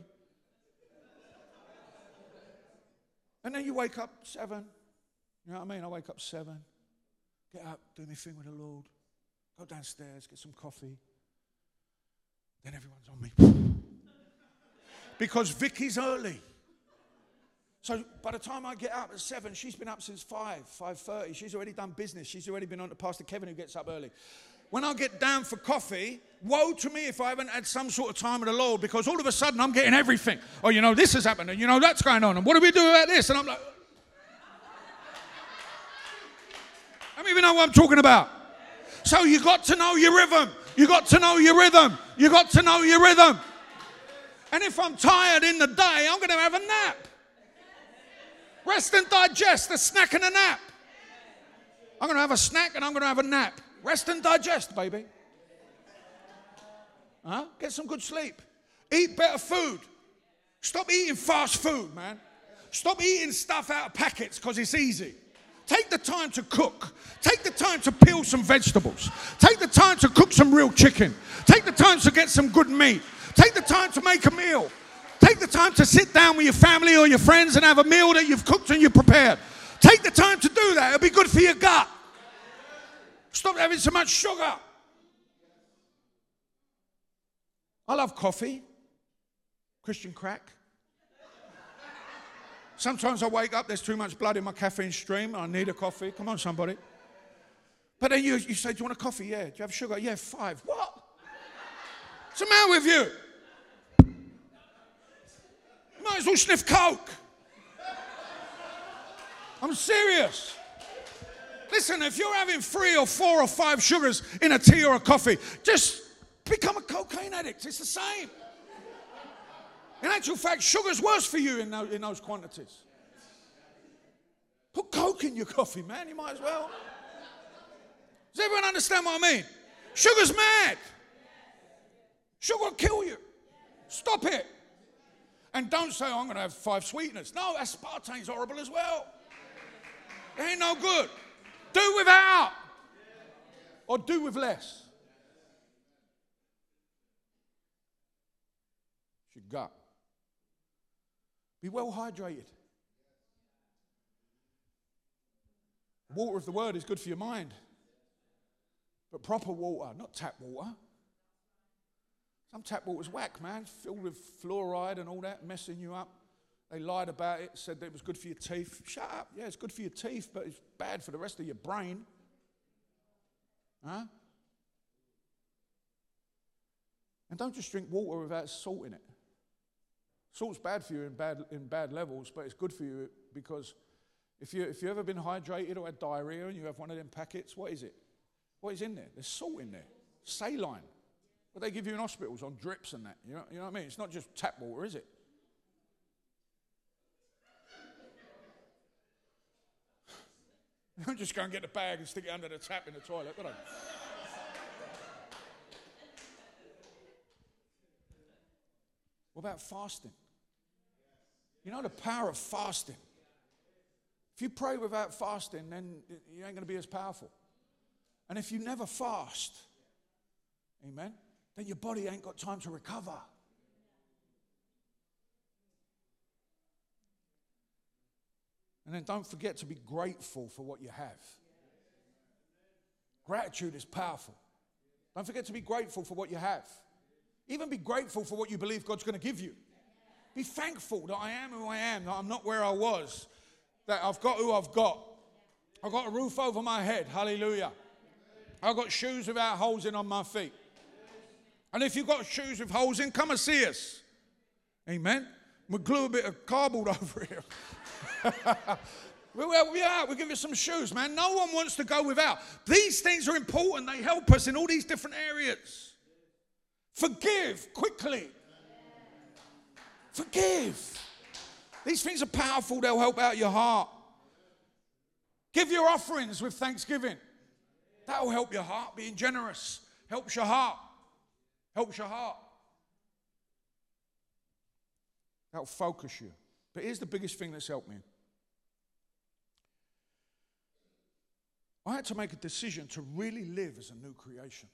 And then you wake up 7. You know what I mean? I wake up 7, get up, do my thing with the Lord, go downstairs, get some coffee. Then everyone's on me. Because Vicky's early. So by the time I get up at 7, she's been up since 5:30. She's already done business. She's already been on to Pastor Kevin, who gets up early. When I get down for coffee, woe to me if I haven't had some sort of time with the Lord, because all of a sudden I'm getting everything. Oh, this has happened, and that's going on, and what do we do about this? And I'm like, I don't even know what I'm talking about. So you got to know your rhythm. You got to know your rhythm. You got to know your rhythm. And if I'm tired in the day, I'm going to have a nap. Rest and digest, a snack and a nap. I'm going to have a snack and I'm going to have a nap. Rest and digest, baby. Get some good sleep. Eat better food. Stop eating fast food, man. Stop eating stuff out of packets because it's easy. Take the time to cook. Take the time to peel some vegetables. Take the time to cook some real chicken. Take the time to get some good meat. Take the time to make a meal. Take the time to sit down with your family or your friends and have a meal that you've cooked and you've prepared. Take the time to do that. It'll be good for your gut. Stop having so much sugar. I love coffee. Christian crack. Sometimes I wake up, there's too much blood in my caffeine stream. I need a coffee. Come on, somebody. But then you say, do you want a coffee? Yeah. Do you have sugar? Yeah, 5. What? What's the matter with you? You might as well sniff coke. I'm serious. Listen, if you're having 3 or 4 or 5 sugars in a tea or a coffee, just become a cocaine addict. It's the same. In actual fact, sugar's worse for you in those quantities. Put coke in your coffee, man. You might as well. Does everyone understand what I mean? Sugar's mad. Sugar will kill you. Stop it. And don't say, I'm going to have 5 sweeteners. No, aspartame's horrible as well. It ain't no good. Do without. Or do with less. It's your gut. Be well hydrated. Water of the word is good for your mind. But proper water, not tap water. Some tap water's whack, man. Filled with fluoride and all that, messing you up. They lied about it, said that it was good for your teeth. Shut up. Yeah, it's good for your teeth, but it's bad for the rest of your brain. Huh? And don't just drink water without salt in it. Salt's bad for you in bad levels, but it's good for you because if you've ever been hydrated or had diarrhea and you have one of them packets, what is it? What is in there? There's salt in there. Saline. What they give you in hospitals on drips and that. You know what I mean? It's not just tap water, is it? Don't just go and get the bag and stick it under the tap in the toilet, do they? What about fasting? You know the power of fasting. If you pray without fasting, then you ain't going to be as powerful. And if you never fast, amen, then your body ain't got time to recover. And then don't forget to be grateful for what you have. Gratitude is powerful. Don't forget to be grateful for what you have. Even be grateful for what you believe God's going to give you. Be thankful that I am who I am, that I'm not where I was, that I've got who I've got. I've got a roof over my head. Hallelujah. I've got shoes without holes in on my feet. And if you've got shoes with holes in, come and see us. Amen. We'll glue a bit of cardboard over here. We'll give you some shoes, man. No one wants to go without. These things are important. They help us in all these different areas. Forgive quickly. Forgive. These things are powerful. They'll help out your heart. Give your offerings with thanksgiving. That'll help your heart. Being generous helps your heart. Helps your heart. That'll focus you. But here's the biggest thing that's helped me. I had to make a decision to really live as a new creation.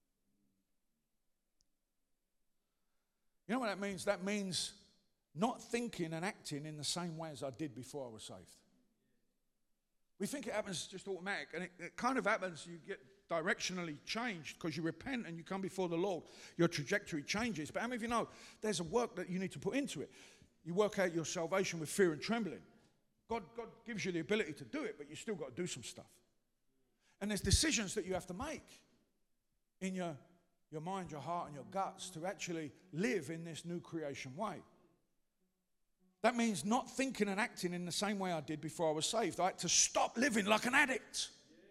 You know what that means? That means not thinking and acting in the same way as I did before I was saved. We think it happens just automatic, and it kind of happens. You get directionally changed because you repent and you come before the Lord. Your trajectory changes. But how many of you know there's a work that you need to put into it? You work out your salvation with fear and trembling. God gives you the ability to do it, but you still got to do some stuff. And there's decisions that you have to make in your mind, your heart, and your guts to actually live in this new creation way. That means not thinking and acting in the same way I did before I was saved. I had to stop living like an addict.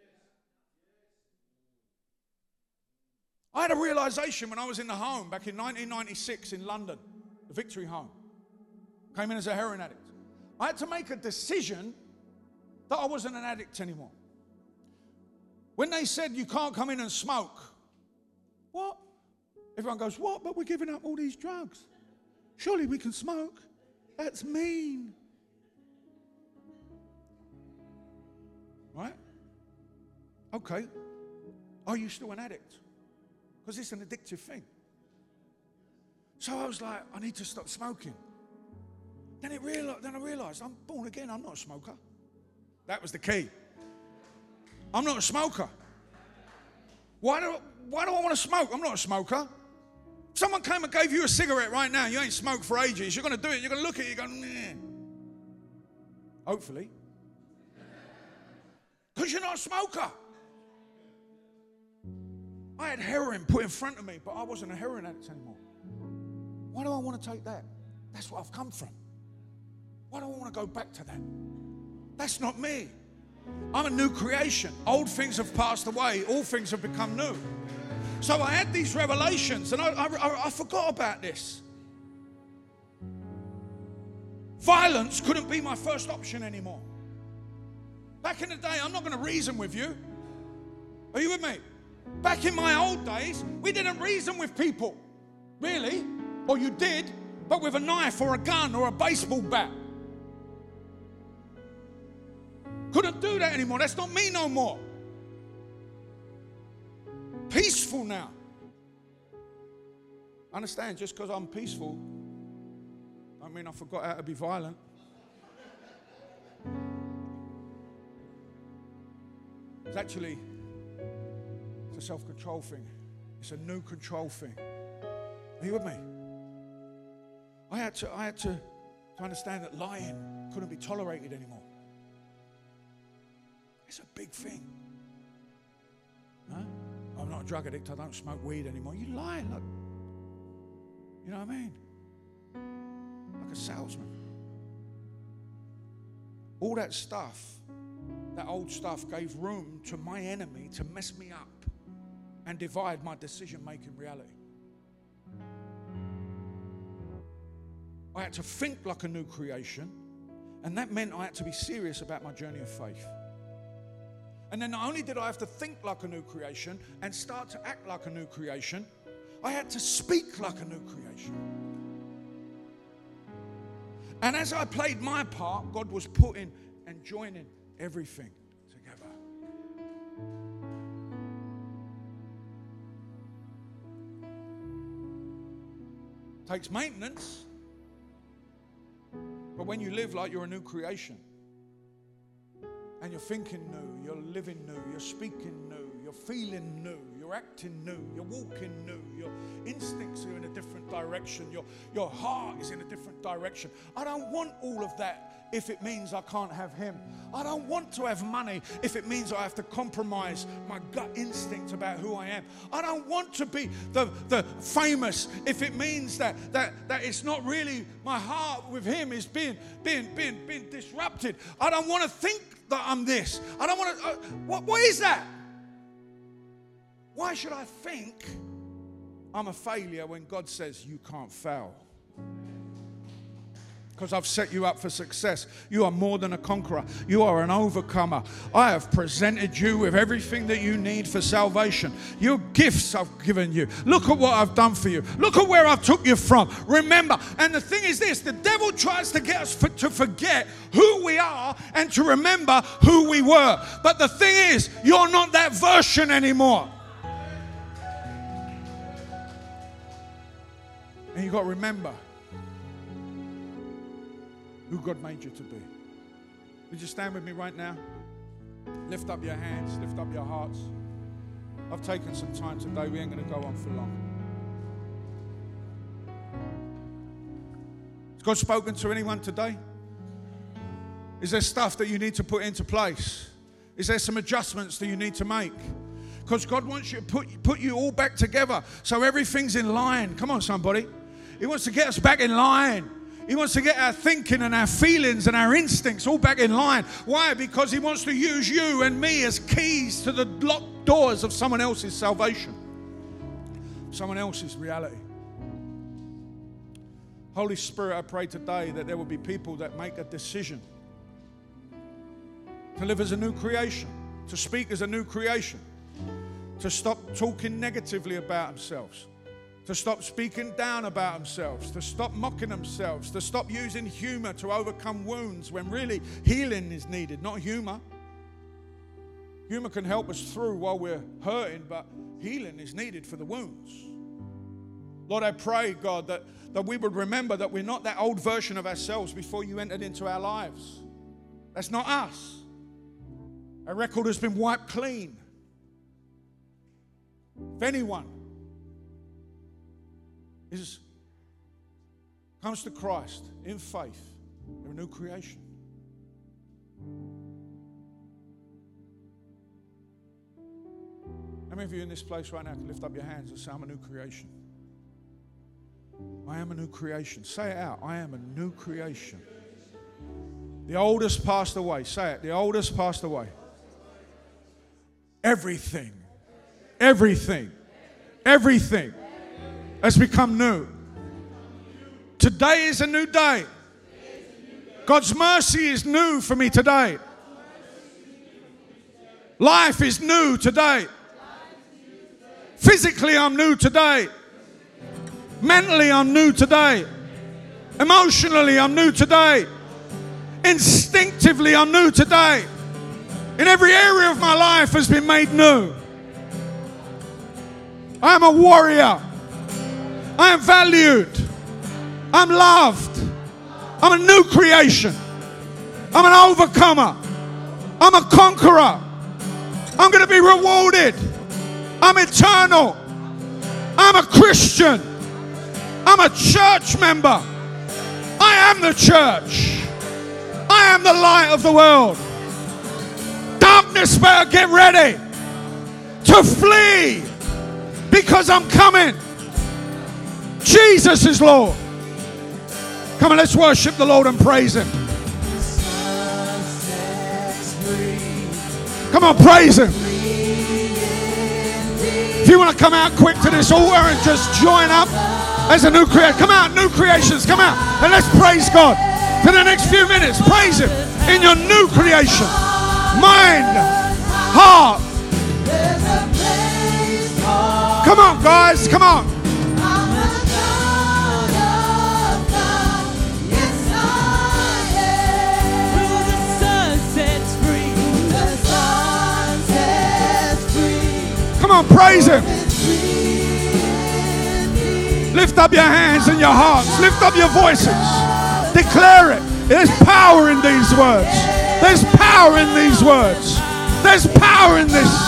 I had a realization when I was in the home back in 1996 in London, the Victory Home. Came in as a heroin addict. I had to make a decision that I wasn't an addict anymore. When they said you can't come in and smoke, what? Everyone goes, what? But we're giving up all these drugs. Surely we can smoke. That's mean. Right? Okay. Are you still an addict? Because it's an addictive thing. So I was like, I need to stop smoking. Then I realized I'm born again. I'm not a smoker. That was the key. I'm not a smoker. Why do I want to smoke? I'm not a smoker. If someone came and gave you a cigarette right now, you ain't smoked for ages, you're going to do it, you're going to look at it, you're going, meh. Hopefully. Because you're not a smoker. I had heroin put in front of me, but I wasn't a heroin addict anymore. Why do I want to take that? That's what I've come from. Why do I want to go back to that? That's not me. I'm a new creation. Old things have passed away. All things have become new. So I had these revelations, and I forgot about this. Violence couldn't be my first option anymore. Back in the day, I'm not going to reason with you. Are you with me? Back in my old days, we didn't reason with people. Really? Or you did, but with a knife or a gun or a baseball bat. Couldn't do that anymore. That's not me no more. Peaceful now. Understand, just because I'm peaceful, I mean I forgot how to be violent. It's actually a self-control thing. It's a new control thing. Are you with me? I had to understand that lying couldn't be tolerated anymore. It's a big thing. Huh? I'm not a drug addict. I don't smoke weed anymore. You lying, look. You know what I mean? Like a salesman. All that stuff, that old stuff, gave room to my enemy to mess me up and divide my decision-making reality. I had to think like a new creation, and that meant I had to be serious about my journey of faith. And then not only did I have to think like a new creation and start to act like a new creation, I had to speak like a new creation. And as I played my part, God was putting and joining everything together. Takes maintenance. But when you live like you're a new creation, and you're thinking new, you're living new, you're speaking new, you're feeling new, you're acting new, you're walking new, your instincts are in a different direction, your heart is in a different direction. I don't want all of that if it means I can't have him. I don't want to have money if it means I have to compromise my gut instinct about who I am. I don't want to be the famous if it means that it's not really my heart with him is being disrupted. I don't want to think that I'm this. I don't want to. What is that? Why should I think I'm a failure when God says you can't fail? Because I've set you up for success. You are more than a conqueror. You are an overcomer. I have presented you with everything that you need for salvation. Your gifts I've given you. Look at what I've done for you. Look at where I've took you from. Remember, and the thing is this, the devil tries to get us to forget who we are and to remember who we were. But the thing is, you're not that version anymore. And you've got to remember who God made you to be. Would you stand with me right now? Lift up your hands, lift up your hearts. I've taken some time today. We ain't going to go on for long. Has God spoken to anyone today? Is there stuff that you need to put into place? Is there some adjustments that you need to make? Because God wants you to put you all back together so everything's in line. Come on, somebody. He wants to get us back in line. He wants to get our thinking and our feelings and our instincts all back in line. Why? Because he wants to use you and me as keys to the locked doors of someone else's salvation, someone else's reality. Holy Spirit, I pray today that there will be people that make a decision to live as a new creation, to speak as a new creation, to stop talking negatively about themselves, to stop speaking down about themselves, to stop mocking themselves, to stop using humor to overcome wounds when really healing is needed, not humor. Humor can help us through while we're hurting, but healing is needed for the wounds. Lord, I pray, God, that we would remember that we're not that old version of ourselves before you entered into our lives. That's not us. Our record has been wiped clean. If anyone comes to Christ in faith, they're a new creation. How many of you in this place right now can lift up your hands and say, I'm a new creation? I am a new creation. Say it out. I am a new creation. The old has passed away. Say it. The old has passed away. Everything has become new. Today is a new day. God's mercy is new for me today. Life is new today. Physically, I'm new today. Mentally, I'm new today. Emotionally, I'm new today. Instinctively, I'm new today. In every area of my life has been made new. I am a warrior. I am valued. I'm loved. I'm a new creation. I'm an overcomer. I'm a conqueror. I'm going to be rewarded. I'm eternal. I'm a Christian. I'm a church member. I am the church. I am the light of the world. Darkness better get ready to flee because I'm coming. Jesus is Lord. Come on, let's worship the Lord and praise Him. Come on, praise Him. If you want to come out quick to this altar and just join up as a new creation, come out, new creations, come out and let's praise God for the next few minutes. Praise Him in your new creation. Mind, heart. Come on, guys, come on. Come on, praise Him. Lift up your hands and your hearts. Lift up your voices. Declare it. There's power in these words. There's power in these words. There's power in this.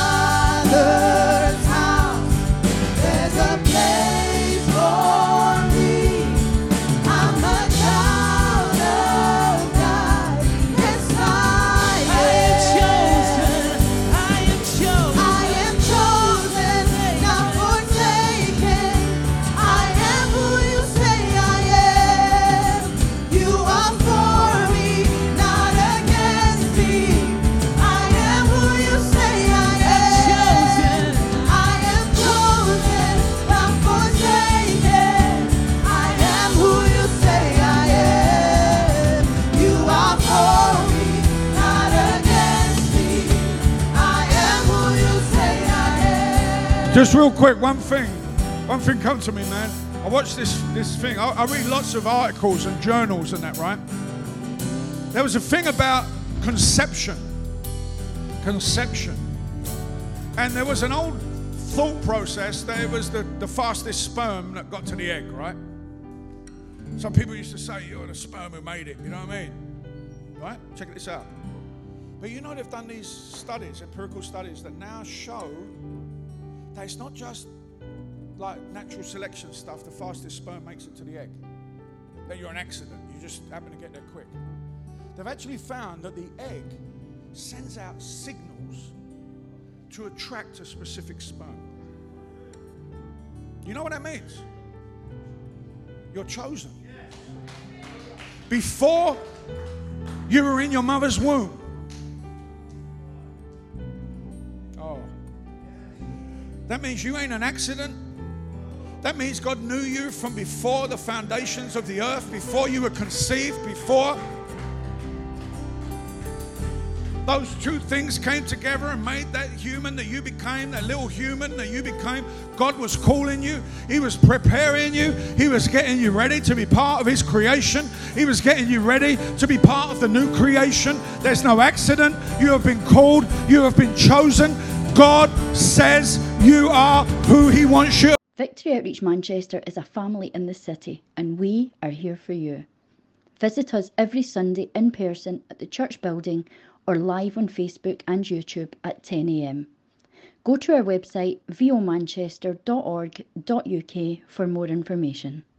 There's a place for me. I'm a child of God. Yes, I am chosen. I am chosen, not forsaken. I am who you say I am. You are for me, not against me. I am who you say I am. I am chosen, not forsaken. I am who you say I am. You are for me, not against me. I am who you say I am. Just real quick, one thing come to me, man. I watched this thing. I read lots of articles and journals and that, right? There was a thing about conception. And there was an old thought process that it was the fastest sperm that got to the egg, right? Some people used to say, you're the sperm who made it, you know what I mean? Right? Check this out. But you know they've done these studies, empirical studies, that now show that it's not just like natural selection stuff, the fastest sperm makes it to the egg. That you're an accident, you just happen to get there quick. They've actually found that the egg sends out signals to attract a specific sperm. You know what that means? You're chosen. Before you were in your mother's womb. Oh. That means you ain't an accident. That means God knew you from before the foundations of the earth, before you were conceived, before those two things came together and made that human that you became, that little human that you became. God was calling you. He was preparing you. He was getting you ready to be part of His creation. He was getting you ready to be part of the new creation. There's no accident. You have been called. You have been chosen. God says you are who He wants you. Victory Outreach Manchester is a family in the city, and we are here for you. Visit us every Sunday in person at the church building or live on Facebook and YouTube at 10 a.m. Go to our website vomanchester.org.uk for more information.